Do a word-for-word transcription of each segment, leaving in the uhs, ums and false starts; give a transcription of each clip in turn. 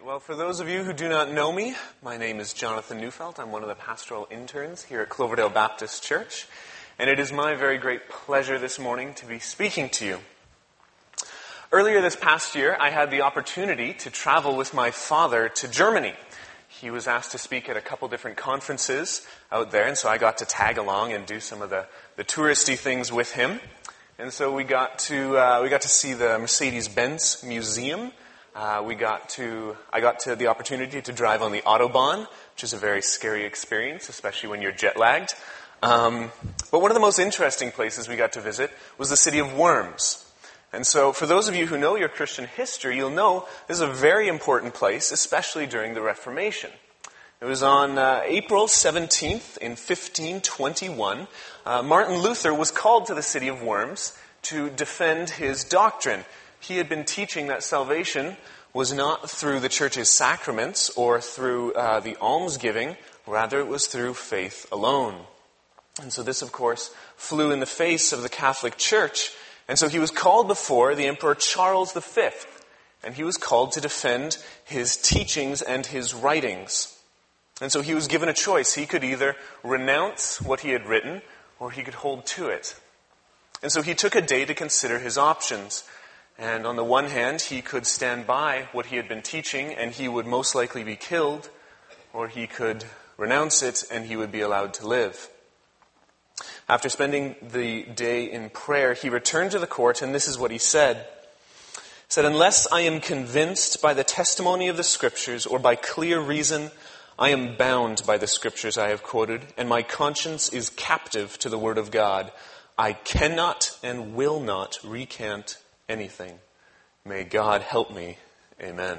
Well, for those of you who do not know me, my name is Jonathan Neufeld. I'm one of the pastoral interns here at Cloverdale Baptist Church, and it is my very great pleasure this morning to be speaking to you. Earlier this past year, I had the opportunity to travel with my father to Germany. He was asked to speak at a couple different conferences out there, and so I got to tag along and do some of the, the touristy things with him. And so we got to uh, we got to see the Mercedes-Benz Museum. Uh, we got to, I got to the opportunity to drive on the Autobahn, which is a very scary experience, especially when you're jet-lagged. Um, but one of the most interesting places we got to visit was the city of Worms. And so for those of you who know your Christian history, you'll know this is a very important place, especially during the Reformation. It was on uh, April seventeenth in fifteen twenty-one, uh, Martin Luther was called to the city of Worms to defend his doctrine. He had been teaching that salvation was not through the church's sacraments or through uh, the almsgiving, rather it was through faith alone. And so this, of course, flew in the face of the Catholic Church. And so he was called before the Emperor Charles the Fifth, and he was called to defend his teachings and his writings. And so he was given a choice. He could either renounce what he had written, or he could hold to it. And so he took a day to consider his options. And on the one hand, he could stand by what he had been teaching, and he would most likely be killed, or he could renounce it, and he would be allowed to live. After spending the day in prayer, he returned to the court, and this is what he said. He said, "Unless I am convinced by the testimony of the Scriptures, or by clear reason, I am bound by the Scriptures I have quoted, and my conscience is captive to the Word of God. I cannot and will not recant anything. May God help me. Amen."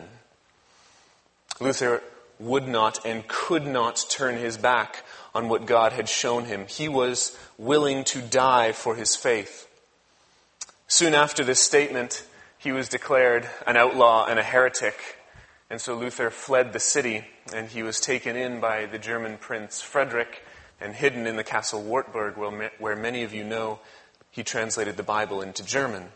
Luther would not and could not turn his back on what God had shown him. He was willing to die for his faith. Soon after this statement, he was declared an outlaw and a heretic. And so Luther fled the city, and he was taken in by the German Prince Frederick and hidden in the castle Wartburg, where many of you know he translated the Bible into German.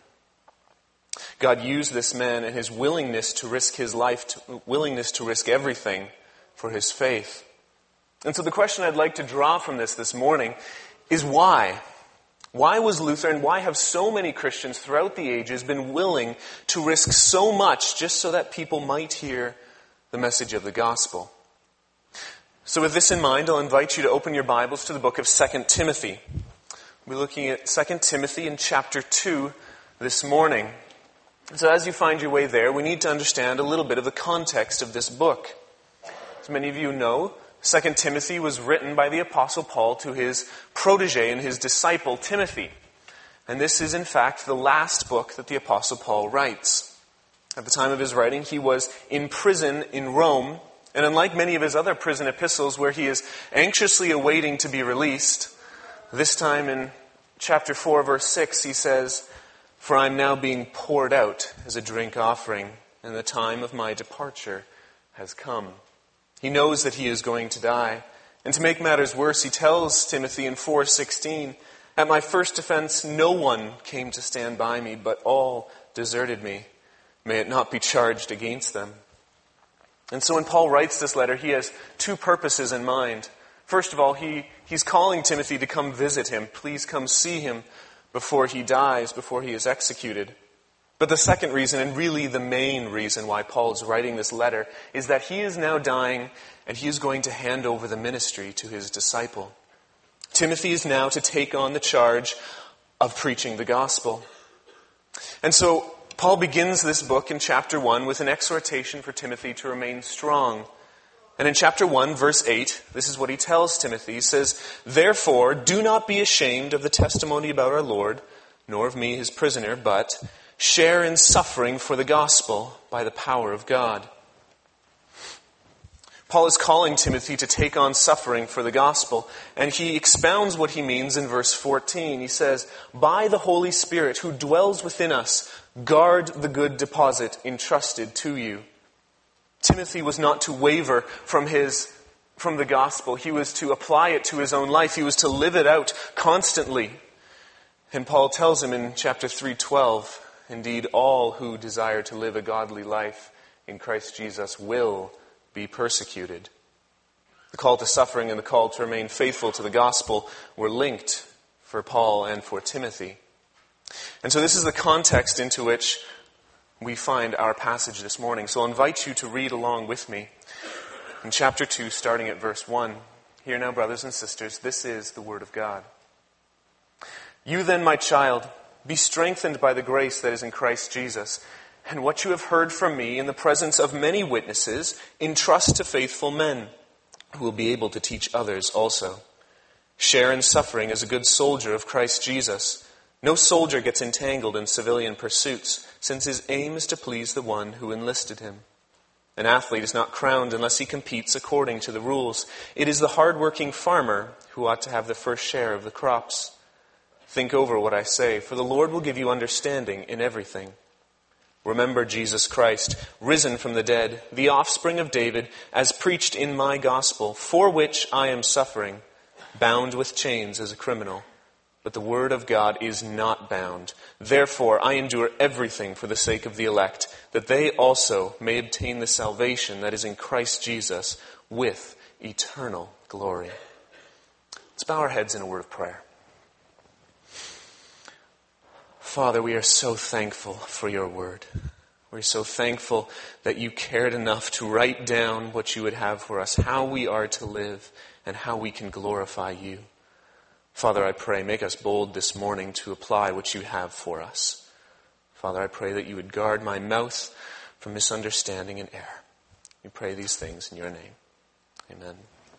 God used this man and his willingness to risk his life, to, willingness to risk everything for his faith. And so the question I'd like to draw from this this morning is why? Why was Luther, and why have so many Christians throughout the ages been willing to risk so much just so that people might hear the message of the gospel? So with this in mind, I'll invite you to open your Bibles to the book of Second Timothy. We'll be looking at Second Timothy in chapter two this morning. So as you find your way there, we need to understand a little bit of the context of this book. As many of you know, Second Timothy was written by the Apostle Paul to his protege and his disciple Timothy. And this is in fact the last book that the Apostle Paul writes. At the time of his writing, he was in prison in Rome, and unlike many of his other prison epistles where he is anxiously awaiting to be released, this time in chapter four, verse six, he says, "For I am now being poured out as a drink offering, and the time of my departure has come." He knows that he is going to die. And to make matters worse, he tells Timothy in four sixteen, "At my first defense, no one came to stand by me, but all deserted me. May it not be charged against them." And so when Paul writes this letter, he has two purposes in mind. First of all, he, he's calling Timothy to come visit him. Please come see him before he dies, before he is executed. But the second reason, and really the main reason why Paul is writing this letter, is that he is now dying and he is going to hand over the ministry to his disciple. Timothy is now to take on the charge of preaching the gospel. And so Paul begins this book in chapter one with an exhortation for Timothy to remain strong. And in chapter one, verse eight, this is what he tells Timothy. He says, "Therefore, do not be ashamed of the testimony about our Lord, nor of me, his prisoner, but share in suffering for the gospel by the power of God." Paul is calling Timothy to take on suffering for the gospel, and he expounds what he means in verse fourteen. He says, "By the Holy Spirit who dwells within us, guard the good deposit entrusted to you." Timothy was not to waver from his from the gospel. He was to apply it to his own life. He was to live it out constantly. And Paul tells him in chapter three twelve, "Indeed, all who desire to live a godly life in Christ Jesus will be persecuted. The call to suffering and the call to remain faithful to the gospel were linked for Paul and for Timothy. And so this is the context into which we find our passage this morning. So I'll invite you to read along with me in chapter two, starting at verse one. Hear now, brothers and sisters, this is the word of God. You then, my child, be strengthened by the grace that is in Christ Jesus, and what you have heard from me in the presence of many witnesses, entrust to faithful men, who will be able to teach others also. Share in suffering as a good soldier of Christ Jesus. No soldier gets entangled in civilian pursuits, since his aim is to please the one who enlisted him. An athlete is not crowned unless he competes according to the rules. It is the hard-working farmer who ought to have the first share of the crops. Think over what I say, for the Lord will give you understanding in everything. Remember Jesus Christ, risen from the dead, the offspring of David, as preached in my gospel, for which I am suffering, bound with chains as a criminal. But the word of God is not bound. Therefore, I endure everything for the sake of the elect, that they also may obtain the salvation that is in Christ Jesus with eternal glory. Let's bow our heads in a word of prayer. Father, we are so thankful for your word. We're so thankful that you cared enough to write down what you would have for us, how we are to live, and how we can glorify you. Father, I pray, make us bold this morning to apply what you have for us. Father, I pray that you would guard my mouth from misunderstanding and error. We pray these things in your name. Amen.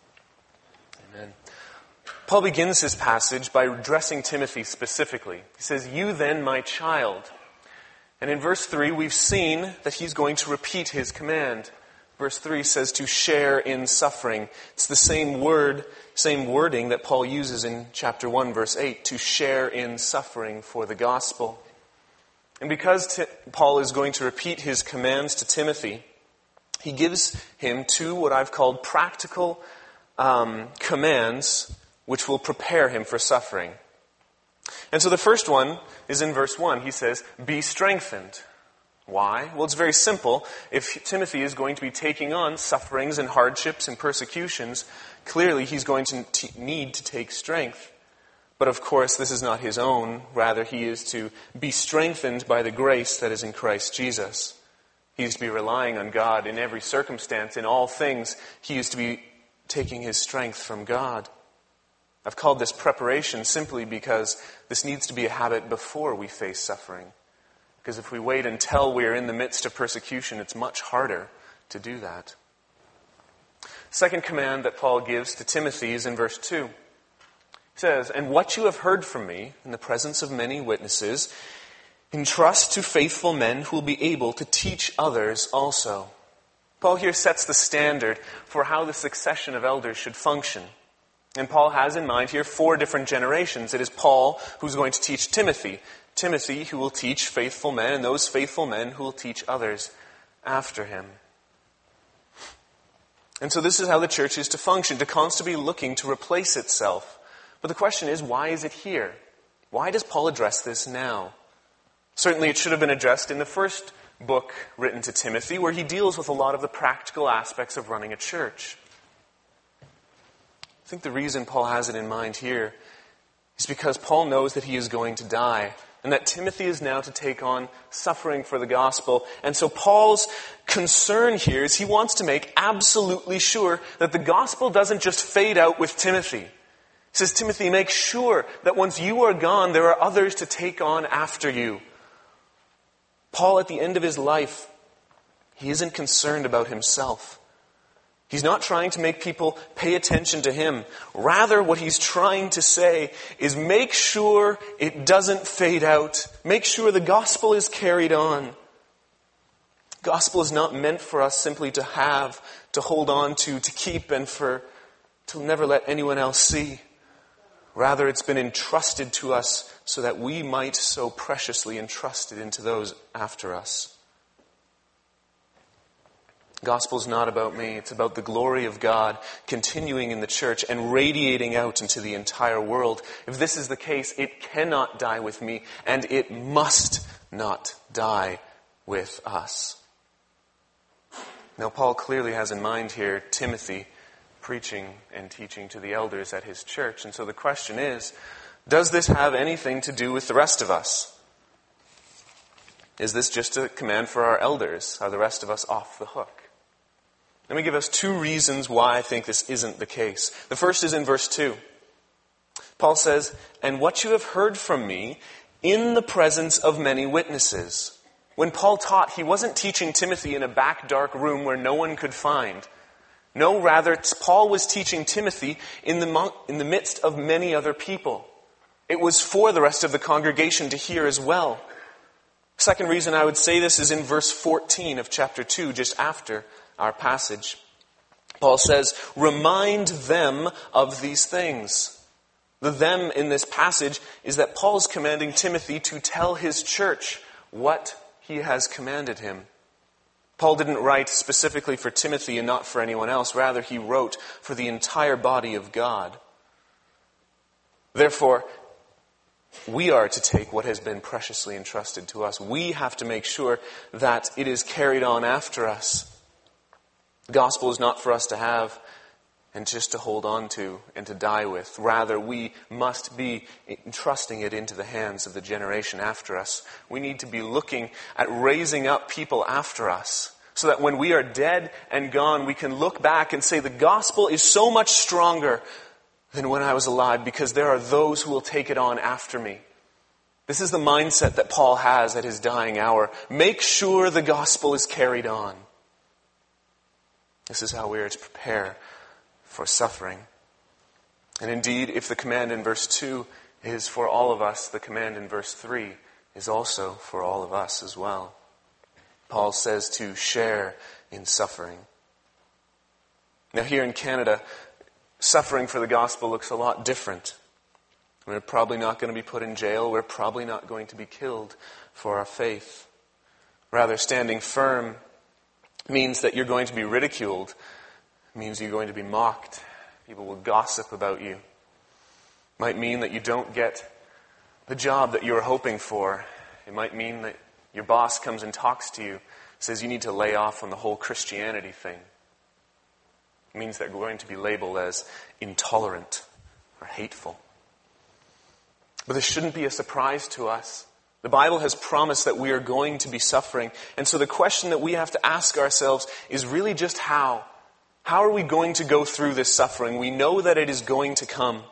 Amen. Paul begins his passage by addressing Timothy specifically. He says, you then, my child. And in verse three, we've seen that he's going to repeat his command. Verse three says to share in suffering. It's the same word, same wording that Paul uses in chapter one, verse eight, to share in suffering for the gospel. And because T- Paul is going to repeat his commands to Timothy, he gives him two what I've called practical um, commands which will prepare him for suffering. And so the first one is in verse one. He says, be strengthened. Why? Well, it's very simple. If Timothy is going to be taking on sufferings and hardships and persecutions, clearly he's going to t- need to take strength. But of course, this is not his own. Rather, he is to be strengthened by the grace that is in Christ Jesus. He is to be relying on God in every circumstance, in all things. He is to be taking his strength from God. I've called this preparation simply because this needs to be a habit before we face suffering. Because if we wait until we are in the midst of persecution, it's much harder to do that. Second command that Paul gives to Timothy is in verse two. He says, and what you have heard from me in the presence of many witnesses, entrust to faithful men who will be able to teach others also. Paul here sets the standard for how the succession of elders should function. And Paul has in mind here four different generations. It is Paul who's going to teach Timothy. Timothy who will teach faithful men, and those faithful men who will teach others after him. And so this is how the church is to function, to constantly looking to replace itself. But the question is, why is it here? Why does Paul address this now? Certainly it should have been addressed in the first book written to Timothy, where he deals with a lot of the practical aspects of running a church. I think the reason Paul has it in mind here is because Paul knows that he is going to die, and that Timothy is now to take on suffering for the gospel. And so Paul's concern here is he wants to make absolutely sure that the gospel doesn't just fade out with Timothy. He says, Timothy, make sure that once you are gone, there are others to take on after you. Paul, at the end of his life, he isn't concerned about himself. He's not trying to make people pay attention to him. Rather, what he's trying to say is make sure it doesn't fade out. Make sure the gospel is carried on. Gospel is not meant for us simply to have, to hold on to, to keep, and for to never let anyone else see. Rather, it's been entrusted to us so that we might so preciously entrust it into those after us. Gospel is not about me. It's about the glory of God continuing in the church and radiating out into the entire world. If this is the case, it cannot die with me, and it must not die with us. Now, Paul clearly has in mind here Timothy preaching and teaching to the elders at his church. And so the question is, does this have anything to do with the rest of us? Is this just a command for our elders? Are the rest of us off the hook? Let me give us two reasons why I think this isn't the case. The first is in verse two. Paul says, "And what you have heard from me in the presence of many witnesses." When Paul taught, he wasn't teaching Timothy in a back dark room where no one could find. No, rather, Paul was teaching Timothy in the, in the midst of many other people. It was for the rest of the congregation to hear as well. Second reason I would say this is in verse fourteen of chapter two, just after our passage. Paul says, "Remind them of these things." The them in this passage is that Paul's commanding Timothy to tell his church what he has commanded him. Paul didn't write specifically for Timothy and not for anyone else. Rather, he wrote for the entire body of God. Therefore, we are to take what has been preciously entrusted to us. We have to make sure that it is carried on after us. The gospel is not for us to have and just to hold on to and to die with. Rather, we must be entrusting it into the hands of the generation after us. We need to be looking at raising up people after us so that when we are dead and gone, we can look back and say the gospel is so much stronger than when I was alive because there are those who will take it on after me. This is the mindset that Paul has at his dying hour. Make sure the gospel is carried on. This is how we are to prepare for suffering. And indeed, if the command in verse two is for all of us, the command in verse three is also for all of us as well. Paul says to share in suffering. Now here in Canada, suffering for the gospel looks a lot different. We're probably not going to be put in jail. We're probably not going to be killed for our faith. Rather, standing firm means that you're going to be ridiculed. It means you're going to be mocked. People will gossip about you. It might mean that you don't get the job that you were hoping for. It might mean that your boss comes and talks to you, says you need to lay off on the whole Christianity thing. It means that we're going to be labeled as intolerant or hateful. But this shouldn't be a surprise to us. The Bible has promised that we are going to be suffering. And so the question that we have to ask ourselves is really just how. How are we going to go through this suffering? We know that it is going to come.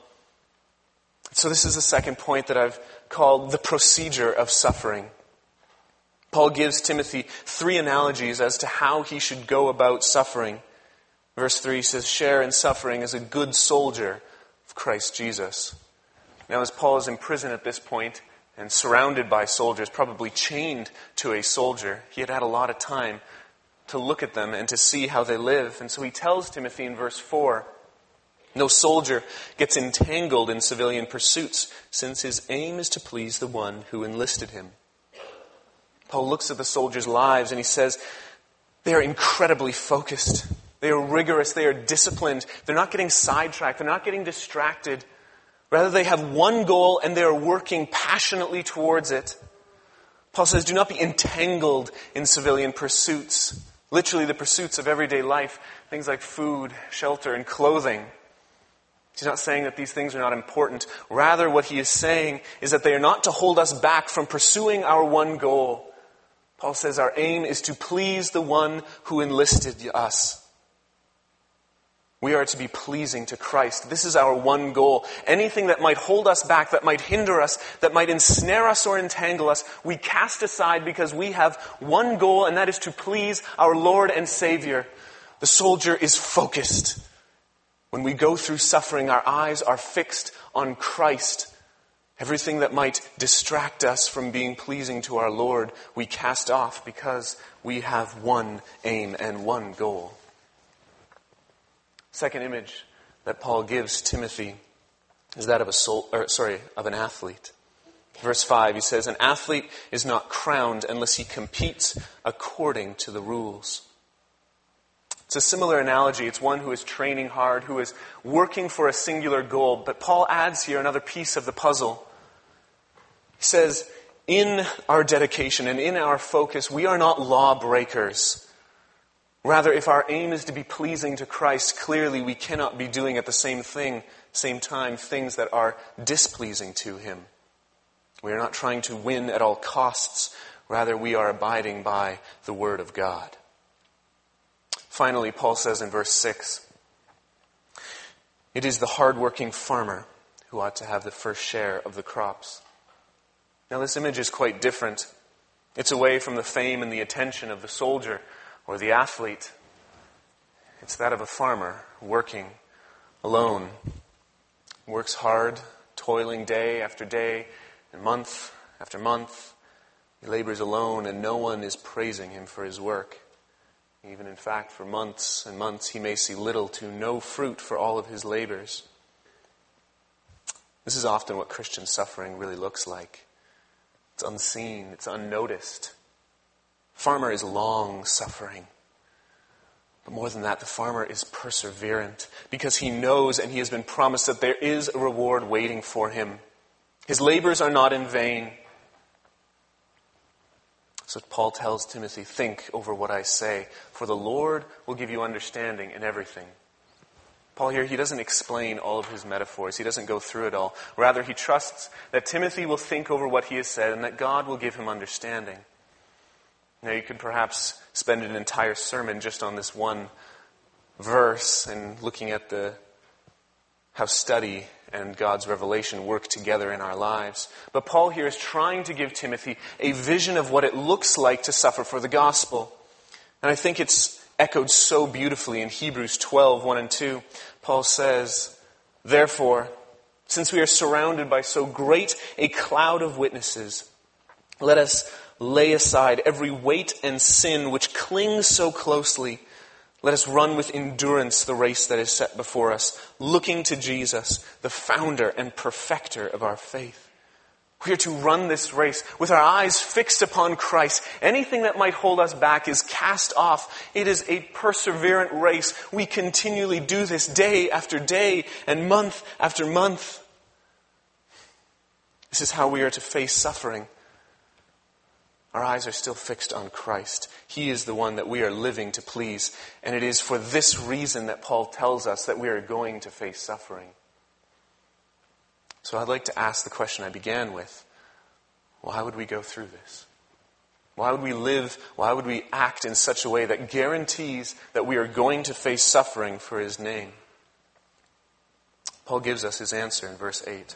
So this is the second point that I've called the procedure of suffering. Paul gives Timothy three analogies as to how he should go about suffering. Verse three says, "Share in suffering as a good soldier of Christ Jesus." Now, as Paul is in prison at this point and surrounded by soldiers, probably chained to a soldier, he had had a lot of time to look at them and to see how they live. And so he tells Timothy in verse four, "No soldier gets entangled in civilian pursuits, since his aim is to please the one who enlisted him." Paul looks at the soldiers' lives and he says, they are incredibly focused. They are rigorous. They are disciplined. They're not getting sidetracked. They're not getting distracted. Rather, they have one goal and they are working passionately towards it. Paul says, do not be entangled in civilian pursuits. Literally the pursuits of everyday life. Things like food, shelter, and clothing. He's not saying that these things are not important. Rather, what he is saying is that they are not to hold us back from pursuing our one goal. Paul says our aim is to please the one who enlisted us. We are to be pleasing to Christ. This is our one goal. Anything that might hold us back, that might hinder us, that might ensnare us or entangle us, we cast aside because we have one goal, and that is to please our Lord and Savior. The soldier is focused. When we go through suffering, our eyes are fixed on Christ. Everything that might distract us from being pleasing to our Lord, we cast off because we have one aim and one goal. Second image that Paul gives Timothy is that of a soul, or sorry, of an athlete. Verse five, he says, "An athlete is not crowned unless he competes according to the rules." It's a similar analogy. It's one who is training hard, who is working for a singular goal. But Paul adds here another piece of the puzzle. He says, in our dedication and in our focus, we are not lawbreakers. Rather, if our aim is to be pleasing to Christ, clearly we cannot be doing at the same thing, same time, things that are displeasing to Him. We are not trying to win at all costs. Rather, we are abiding by the Word of God. Finally, Paul says in verse six, it is the hard-working farmer who ought to have the first share of the crops. Now, this image is quite different. It's away from the fame and the attention of the soldier or the athlete. It's that of a farmer working alone. Works hard, toiling day after day and month after month. He labors alone and no one is praising him for his work. Even in fact, for months and months, he may see little to no fruit for all of his labors. This is often what Christian suffering really looks like. It's unseen, it's unnoticed. Farmer is long suffering. But more than that, the farmer is perseverant because he knows and he has been promised that there is a reward waiting for him. His labors are not in vain. So Paul tells Timothy, think over what I say, for the Lord will give you understanding in everything. Paul here, he doesn't explain all of his metaphors. He doesn't go through it all. Rather, he trusts that Timothy will think over what he has said and that God will give him understanding. Now, you could perhaps spend an entire sermon just on this one verse and looking at the how study and God's revelation work together in our lives. But Paul here is trying to give Timothy a vision of what it looks like to suffer for the gospel. And I think it's echoed so beautifully in Hebrews twelve, one and two. Paul says, therefore, since we are surrounded by so great a cloud of witnesses, let us lay aside every weight and sin which clings so closely. Let us run with endurance the race that is set before us, looking to Jesus, the founder and perfecter of our faith. We are to run this race with our eyes fixed upon Christ. Anything that might hold us back is cast off. It is a perseverant race. We continually do this day after day and month after month. This is how we are to face suffering. Our eyes are still fixed on Christ. He is the one that we are living to please. And it is for this reason that Paul tells us that we are going to face suffering. So I'd like to ask the question I began with. Why would we go through this? Why would we live, why would we act in such a way that guarantees that we are going to face suffering for His name? Paul gives us his answer in verse eight.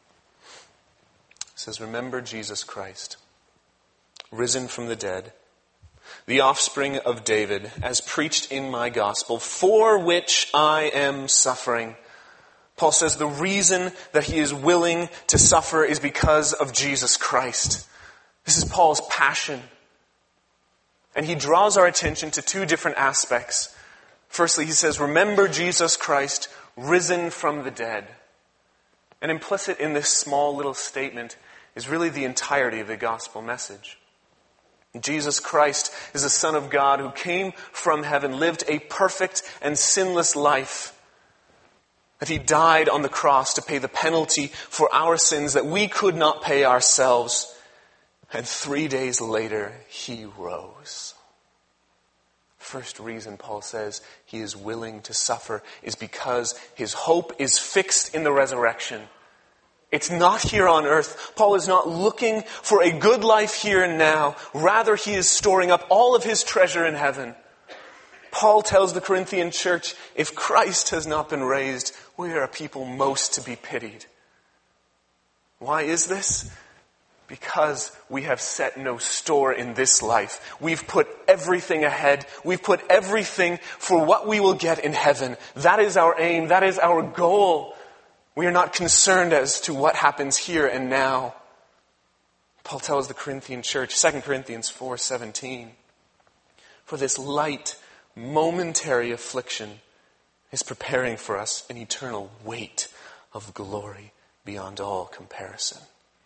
He says, remember Jesus Christ, risen from the dead, the offspring of David, as preached in my gospel, for which I am suffering. Paul says the reason that he is willing to suffer is because of Jesus Christ. This is Paul's passion. And he draws our attention to two different aspects. Firstly, he says, remember Jesus Christ, risen from the dead. And implicit in this small little statement is really the entirety of the gospel message. Jesus Christ is the Son of God who came from heaven, lived a perfect and sinless life. That He died on the cross to pay the penalty for our sins that we could not pay ourselves. And three days later, He rose. First reason Paul says he is willing to suffer is because his hope is fixed in the resurrection. It's not here on earth. Paul is not looking for a good life here and now. Rather, he is storing up all of his treasure in heaven. Paul tells the Corinthian church, if Christ has not been raised, we are a people most to be pitied. Why is this? Because we have set no store in this life. We've put everything ahead. We've put everything for what we will get in heaven. That is our aim. That is our goal. We are not concerned as to what happens here and now. Paul tells the Corinthian church, Second Corinthians four seventeen, for this light, momentary affliction is preparing for us an eternal weight of glory beyond all comparison.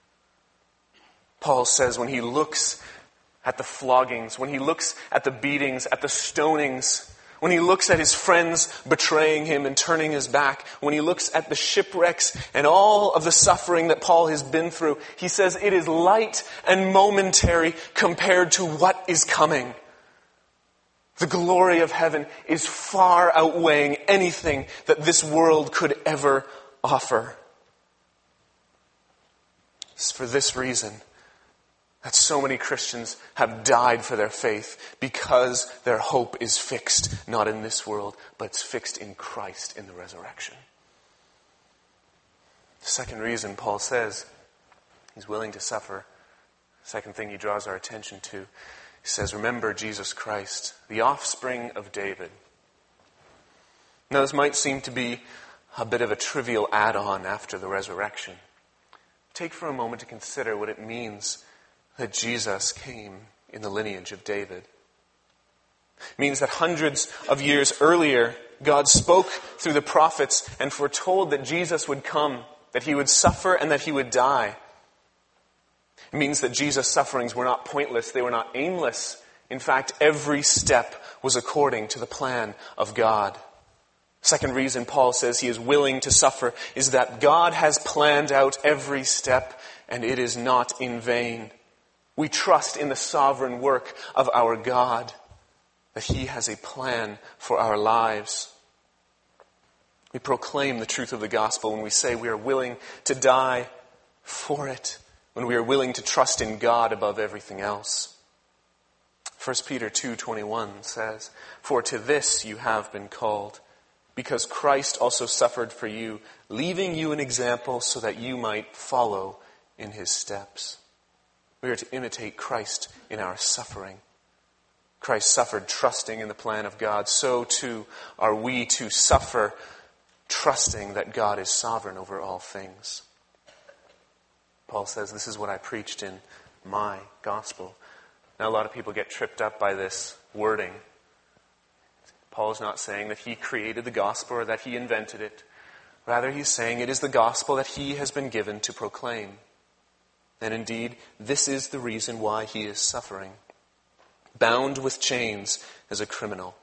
Paul says when he looks at the floggings, when he looks at the beatings, at the stonings, when he looks at his friends betraying him and turning his back, when he looks at the shipwrecks and all of the suffering that Paul has been through, he says it is light and momentary compared to what is coming. The glory of heaven is far outweighing anything that this world could ever offer. It's for this reason that so many Christians have died for their faith, because their hope is fixed not in this world, but it's fixed in Christ in the resurrection. The second reason Paul says he's willing to suffer, the second thing he draws our attention to, he says, remember Jesus Christ, the offspring of David. Now this might seem to be a bit of a trivial add-on after the resurrection. Take for a moment to consider what it means that Jesus came in the lineage of David. It means that hundreds of years earlier, God spoke through the prophets and foretold that Jesus would come, that he would suffer and that he would die. It means that Jesus' sufferings were not pointless, they were not aimless. In fact, every step was according to the plan of God. Second reason Paul says he is willing to suffer is that God has planned out every step, and it is not in vain. We trust in the sovereign work of our God, that he has a plan for our lives. We proclaim the truth of the gospel when we say we are willing to die for it, when we are willing to trust in God above everything else. First Peter two twenty-one says, "For to this you have been called, because Christ also suffered for you, leaving you an example so that you might follow in his steps." We are to imitate Christ in our suffering. Christ suffered trusting in the plan of God. So too are we to suffer trusting that God is sovereign over all things. Paul says, this is what I preached in my gospel. Now a lot of people get tripped up by this wording. Paul is not saying that he created the gospel or that he invented it. Rather, he's saying it is the gospel that he has been given to proclaim. And indeed, this is the reason why he is suffering. Bound with chains as a criminal.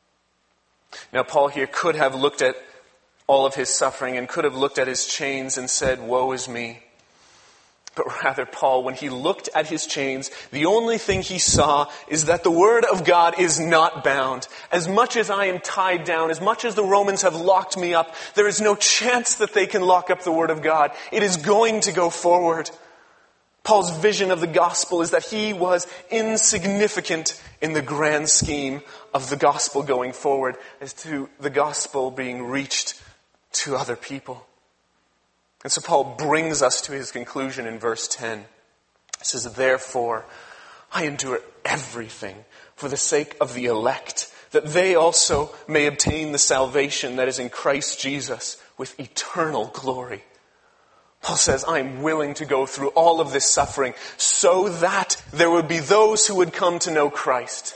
Now, Paul here could have looked at all of his suffering and could have looked at his chains and said, "Woe is me." But rather, Paul, when he looked at his chains, the only thing he saw is that the word of God is not bound. As much as I am tied down, as much as the Romans have locked me up, there is no chance that they can lock up the word of God. It is going to go forward. Paul's vision of the gospel is that he was insignificant in the grand scheme of the gospel going forward, as to the gospel being reached to other people. And so Paul brings us to his conclusion in verse ten. He says, "Therefore, I endure everything for the sake of the elect, that they also may obtain the salvation that is in Christ Jesus with eternal glory." Paul says, I'm willing to go through all of this suffering so that there would be those who would come to know Christ.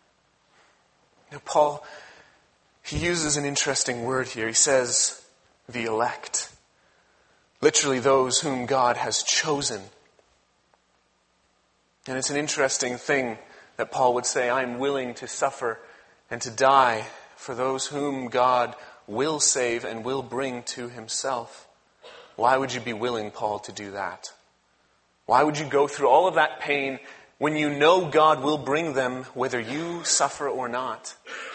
Now, Paul, he uses an interesting word here. He says, the elect. Literally, those whom God has chosen. And it's an interesting thing that Paul would say, I'm willing to suffer and to die for those whom God will save and will bring to himself. Why would you be willing, Paul, to do that? Why would you go through all of that pain when you know God will bring them whether you suffer or not?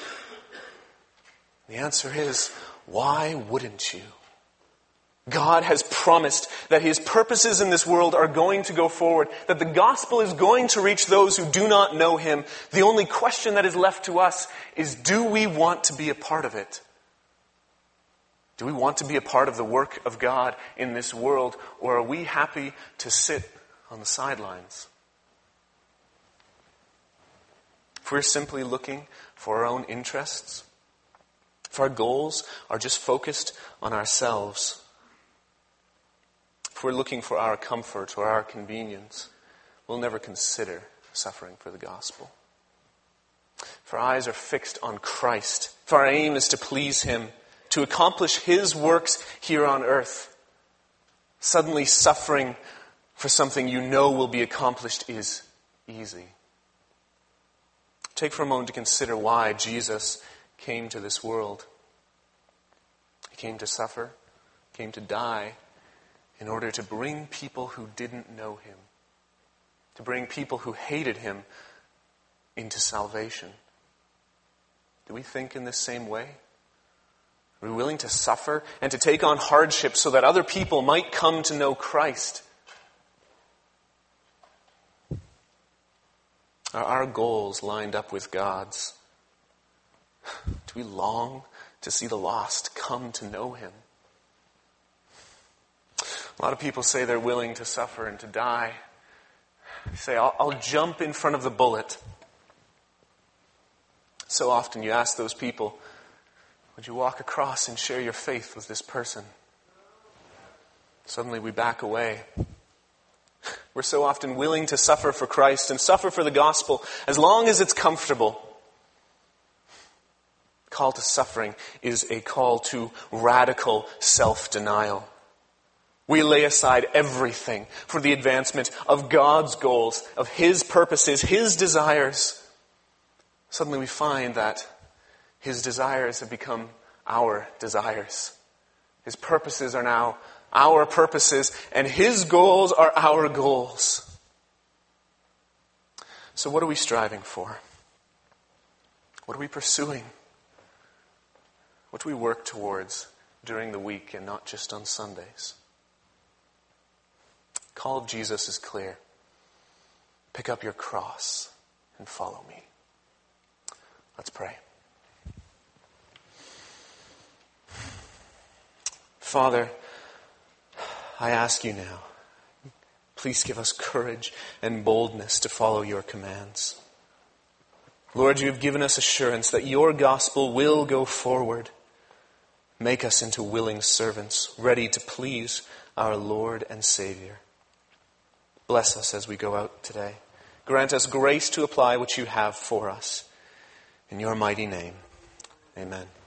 The answer is, why wouldn't you? God has promised that his purposes in this world are going to go forward, that the gospel is going to reach those who do not know him. The only question that is left to us is, do we want to be a part of it? Do we want to be a part of the work of God in this world, or are we happy to sit on the sidelines? If we're simply looking for our own interests, if our goals are just focused on ourselves, if we're looking for our comfort or our convenience, we'll never consider suffering for the gospel. If our eyes are fixed on Christ, if our aim is to please him, to accomplish his works here on earth, suddenly suffering for something you know will be accomplished is easy. Take for a moment to consider why Jesus came to this world. He came to suffer, came to die, in order to bring people who didn't know him, to bring people who hated him into salvation. Do we think in this same way? Are we willing to suffer and to take on hardship so that other people might come to know Christ? Are our goals lined up with God's? Do we long to see the lost come to know Him? A lot of people say they're willing to suffer and to die. They say, I'll, I'll jump in front of the bullet. So often you ask those people, would you walk across and share your faith with this person? Suddenly we back away. We're so often willing to suffer for Christ and suffer for the gospel as long as it's comfortable. The call to suffering is a call to radical self-denial. We lay aside everything for the advancement of God's goals, of His purposes, His desires. Suddenly we find that His desires have become our desires. His purposes are now our purposes, and His goals are our goals. So what are we striving for? What are we pursuing? What do we work towards during the week and not just on Sundays? The call of Jesus is clear. Pick up your cross and follow me. Let's pray. Father, I ask you now, please give us courage and boldness to follow your commands. Lord, you have given us assurance that your gospel will go forward. Make us into willing servants, ready to please our Lord and Savior. Bless us as we go out today. Grant us grace to apply what you have for us. In your mighty name, amen.